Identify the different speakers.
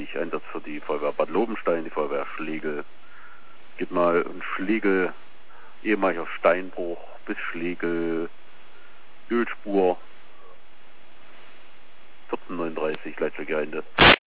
Speaker 1: 39, Einsatz für die Feuerwehr Bad Lobenstein, die Feuerwehr Schlegel. Geht mal in Schlegel, ehemaliger Steinbruch bis Schlegel, Ölspur, 1439, Leitwerk Geinde.